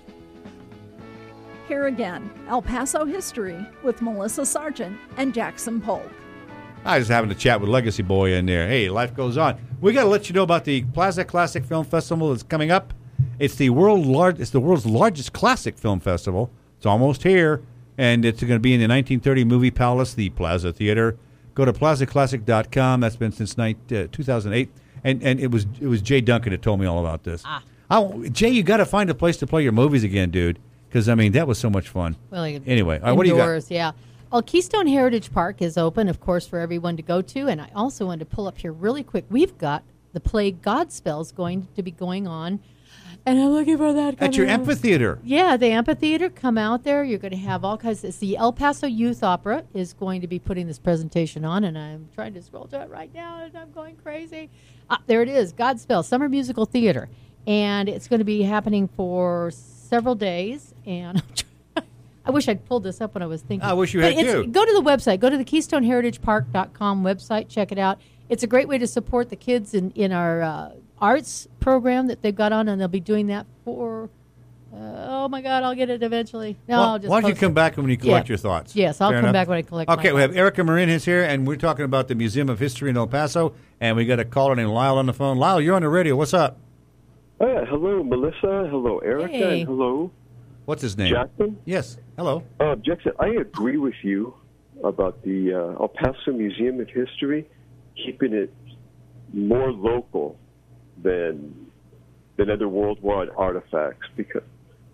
Here again, El Paso History with Melissa Sargent and Jackson Polk. I was having a chat with Legacy Boy in there. Hey, life goes on. We got to let you know about the Plaza Classic Film Festival that's coming up. It's the world's largest classic film festival. It's almost here, and it's going to be in the 1930 Movie Palace, the Plaza Theater. Go to plazaclassic.com. That's been since 2008, and it was Jay Duncan that told me all about this. Jay, you got to find a place to play your movies again, dude. Because, I mean, that was so much fun. Well, anyway, what do you got? Yeah. Well, Keystone Heritage Park is open, of course, for everyone to go to. And I also wanted to pull up here really quick. We've got the play Godspell's going to be going on. And I'm looking for that. At your amphitheater. Yeah, the amphitheater. Come out there. You're going to have all kinds. It's the El Paso Youth Opera is going to be putting this presentation on. And I'm trying to scroll to it right now, and I'm going crazy. There it is, Godspell, Summer Musical Theater. And it's going to be happening for several days, and I wish I'd pulled this up when I was thinking. I wish you had too. Go to the website. Go to the KeystoneHeritagePark.com website. Check it out. It's a great way to support the kids in our arts program that they've got on, and they'll be doing that for, oh, my God, I'll get it eventually. No, well, I'll just why don't you come back when you collect your thoughts? Yes, I'll come back when I collect my Okay, we have Erica Marin is here, and we're talking about the Museum of History in El Paso, and we got a caller named Lyle on the phone. Lyle, you're on the radio. What's up? Hello, Melissa. Hello, Erica. Hey. And hello. What's his name? Jackson? Yes. Hello. Jackson, I agree with you about the El Paso Museum of History, keeping it more local than other worldwide artifacts, because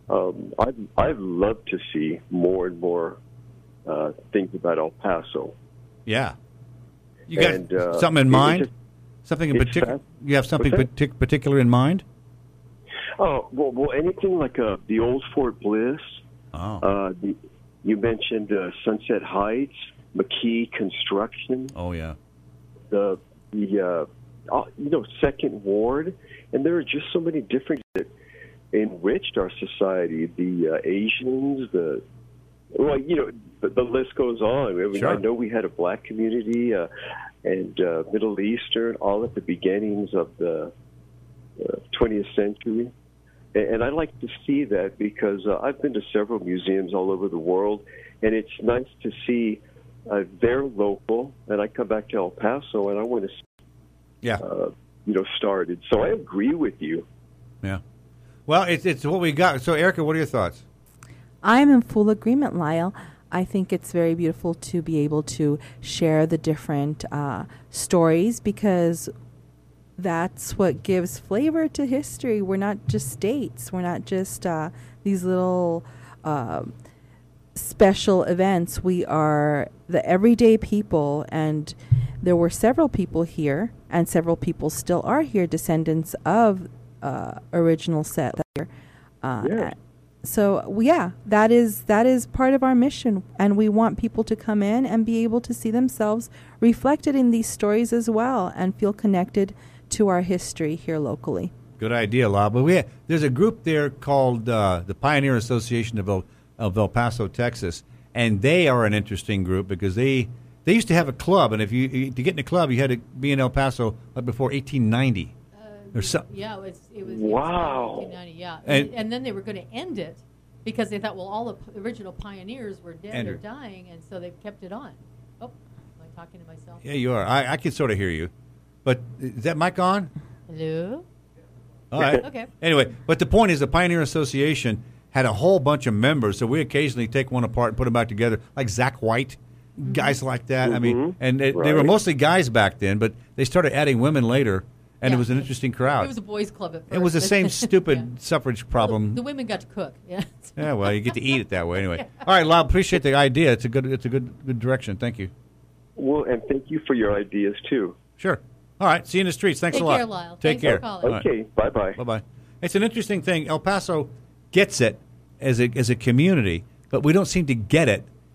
I'd love to see more and more things about El Paso. Yeah. You got something in mind? Something in particular? You have something particular in mind? Oh, well, anything like the old Fort Bliss. Oh. You mentioned Sunset Heights, McKee Construction. Oh, yeah. The Second Ward, and there are just so many different that enriched our society. The Asians, the list goes on. I mean, Sure. I know we had a black community and Middle Eastern all at the beginnings of the 20th century. And I like to see that because I've been to several museums all over the world, and it's nice to see they're local, and I come back to El Paso, and I want to see, started. So I agree with you. Yeah. Well, it's what we got. So, Erica, what are your thoughts? I'm in full agreement, Lyle. I think it's very beautiful to be able to share the different stories, because that's what gives flavor to history. We're not just dates. We're not just these little special events. We are the everyday people, and there were several people here, and several people still are here, descendants of original settlers. So, that is part of our mission, and we want people to come in and be able to see themselves reflected in these stories as well and feel connected to our history here locally. Good idea, La. But there's a group there called the Pioneer Association of El Paso, Texas, and they are an interesting group because they used to have a club, and to get in a club, you had to be in El Paso before 1890. Yeah, it was wow. 1890, yeah. And then they were going to end it because they thought, well, all the original pioneers were dead or dying, and so they've kept it on. Oh, am I talking to myself? Yeah, you are. I can sort of hear you. But is that mic on? Hello? All right. Okay. Anyway, but the point is the Pioneer Association had a whole bunch of members, so we occasionally take one apart and put them back together, like Zach White, guys like that. I mean, and they were mostly guys back then, but they started adding women later, and it was an interesting crowd. It was a boys' club at first. It was the same stupid suffrage problem. The women got to cook. Yeah. Yeah. Well, you get to eat it that way anyway. All right, Lyle. Appreciate the idea. It's a good direction. Thank you. Well, and thank you for your ideas too. Sure. All right. See you in the streets. Thanks a lot. Take care, Lyle. Take care. Okay. Bye bye. Bye bye. It's an interesting thing. El Paso gets it as a community, but we don't seem to get it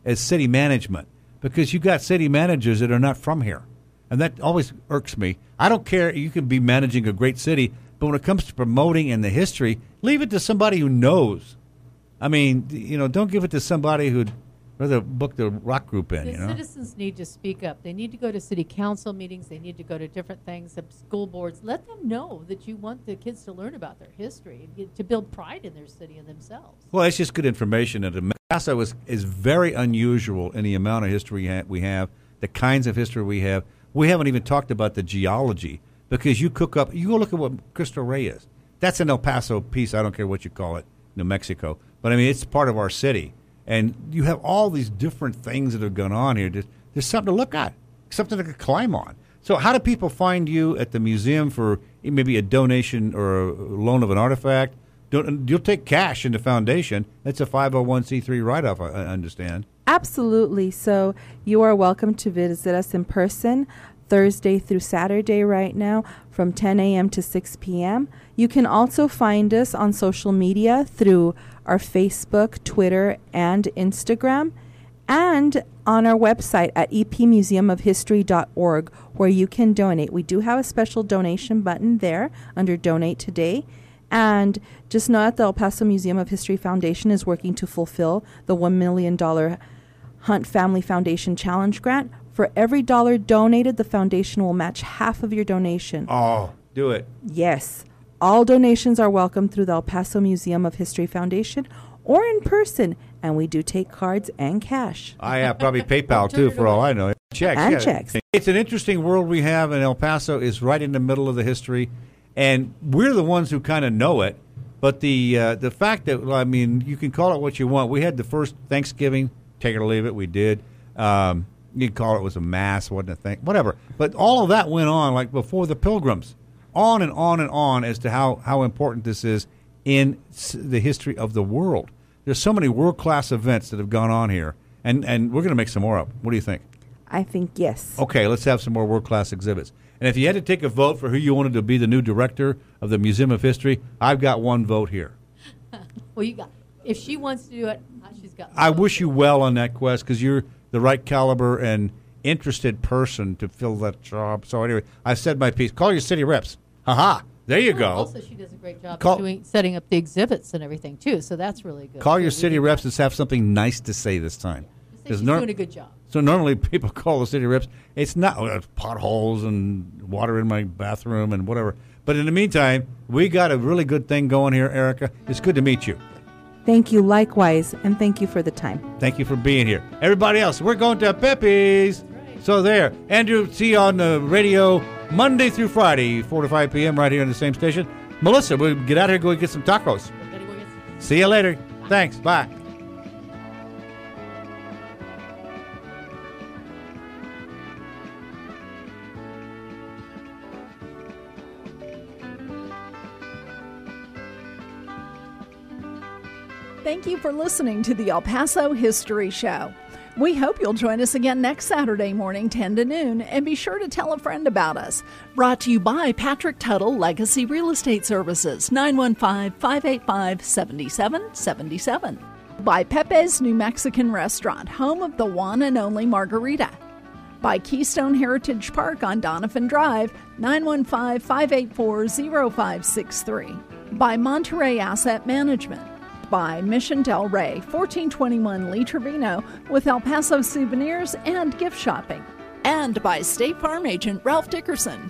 as city management, because you got city managers that are not from here. And that always irks me. I don't care. You can be managing a great city, but when it comes to promoting and the history, leave it to somebody who knows. I mean, don't give it to somebody who'd rather book the rock group in. The citizens need to speak up. They need to go to city council meetings. They need to go to different things, school boards. Let them know that you want the kids to learn about their history and to build pride in their city and themselves. Well, it's just good information. And El Paso is very unusual in the amount of history we have, the kinds of history we have. We haven't even talked about the geology, because you go look at what Cristo Rey is. That's an El Paso piece. I don't care what you call it, New Mexico. But, I mean, it's part of our city. And you have all these different things that have gone on here. There's something to look at, something to climb on. So how do people find you at the museum for maybe a donation or a loan of an artifact? You'll take cash in the foundation. That's a 501c3 write-off, I understand. Absolutely. So you are welcome to visit us in person Thursday through Saturday right now from 10 a.m. to 6 p.m. You can also find us on social media through our Facebook, Twitter, and Instagram, and on our website at epmuseumofhistory.org, where you can donate. We do have a special donation button there under Donate Today. And just know that the El Paso Museum of History Foundation is working to fulfill the $1 million Hunt Family Foundation Challenge Grant. For every dollar donated, the foundation will match half of your donation. Oh, do it. Yes. All donations are welcome through the El Paso Museum of History Foundation or in person, and we do take cards and cash. I have probably PayPal, too, for all I know. Checks. And checks. It's an interesting world we have, and El Paso is right in the middle of the history. And we're the ones who kind of know it, but the fact that, I mean, you can call it what you want. We had the first Thanksgiving, take it or leave it, we did. You can call it was a mass, wasn't a thing, whatever. But all of that went on like before the Pilgrims, on and on and on as to how important this is in the history of the world. There's so many world-class events that have gone on here, and we're going to make some more up. What do you think? I think yes. Okay, let's have some more world-class exhibits. And if you had to take a vote for who you wanted to be the new director of the Museum of History, I've got one vote here. Well, if she wants to do it, she's got. I wish you well on that quest, because you're the right caliber and interested person to fill that job. So anyway, I said my piece. Call your city reps. Ha-ha. There you go. Also, she does a great job setting up the exhibits and everything, too, so that's really good. Call your city reps and have something nice to say this time. She's doing a good job. So normally people call the city reps. It's not potholes and water in my bathroom and whatever. But in the meantime, we got a really good thing going here, Erica. It's good to meet you. Thank you likewise, and thank you for the time. Thank you for being here. Everybody else, we're going to Pepe's. Right. So there. Andrew, see you on the radio Monday through Friday, 4 to 5 p.m. right here on the same station. Melissa, we'll get out here and go get some tacos. See you later. Thanks. Bye. Thank you for listening to the El Paso History Show. We hope you'll join us again next Saturday morning, 10 to noon, and be sure to tell a friend about us. Brought to you by Patrick Tuttle Legacy Real Estate Services, 915-585-7777. By Pepe's New Mexican Restaurant, home of the one and only margarita. By Keystone Heritage Park on Donovan Drive, 915-584-0563. By Monterey Asset Management. By Mission Del Rey, 1421 Lee Trevino, with El Paso souvenirs and gift shopping. And by State Farm Agent Ralph Dickerson,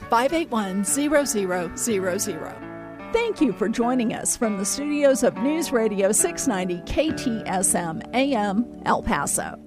581-0000. Thank you for joining us from the studios of News Radio 690 KTSM AM El Paso.